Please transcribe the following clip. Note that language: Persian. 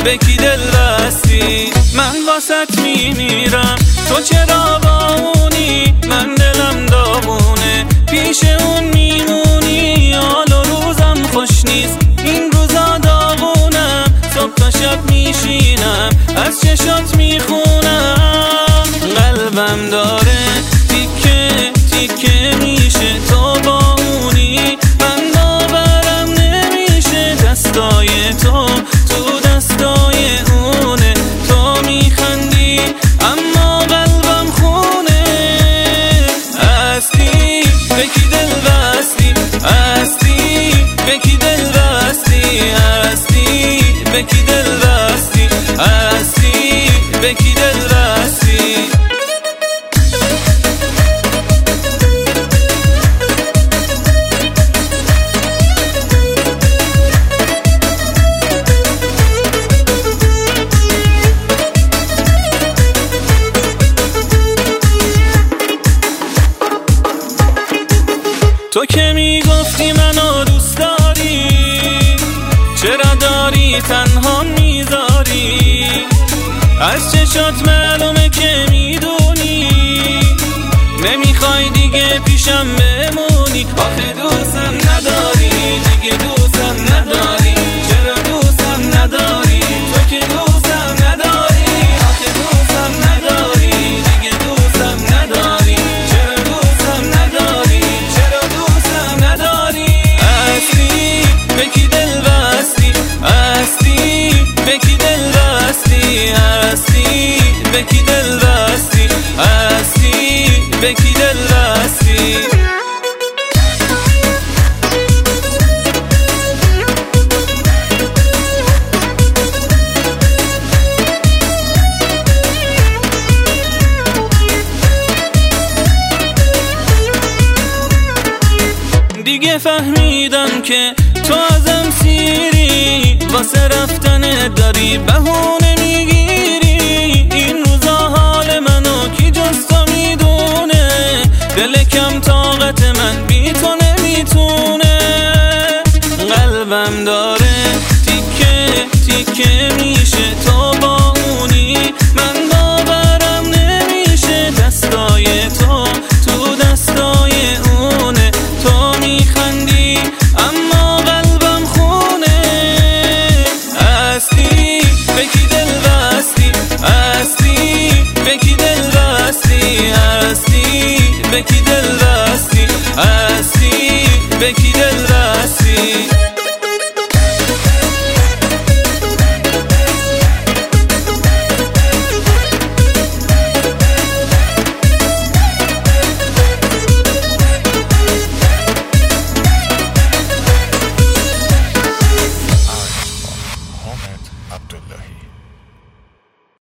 به کی دل بستی؟ من واسط میمیرم تو چرا با اونی؟ من دلم داغونه پیش اون میمونی. حال و روزم خوش نیست این روزا داغونم. صبح تا شب میشینم از چشات میخونم. قلبم داره تیکه تیکه میشه تو با اونی. من باورم نمیشه دستای تو دستای اونه. تو میخندی اما قلبم خونه. هستی به کی دل بستی؟ هستی به کی دل بستی؟ هستی به کی دل بستی؟ هستی به کی دل بستی؟ تو که میگفتی منو دوست داری، چرا داری تنها میذاری؟ از چشات معلومه که میدونی نمیخوای دیگه پیشم بمونی. آخه دوستم نداری دیگه، دوستم نداری. چرا دوستم نداری؟ تو که دوستم نداری. آخه دوستم نداری دیگه، دوستم نداری. چرا دوستم نداری؟ چرا دوستم نداری؟ هستی به کی دل بستی؟ هستی به کی دل بستی؟ هستی به کی دل بستی؟ هستی به کی دل بستی؟ دیگه فهمیدم که تو ازم سیری، واسه رفتن داری بهونه میگیری. این روزا حال منو کی جز تو میدونه، دل کم طاقت من بی تو نمیتونه. قلبم داره تیکه تیکه میشه تو با اونی. من باورم نمیشه دستای تو دستای اونه. تو میخندی اما قلبم خونه. هستی به کی دل بستی؟ هستی به کی دل بستی؟ هستی به کی دل بستی؟ هستی به کی دل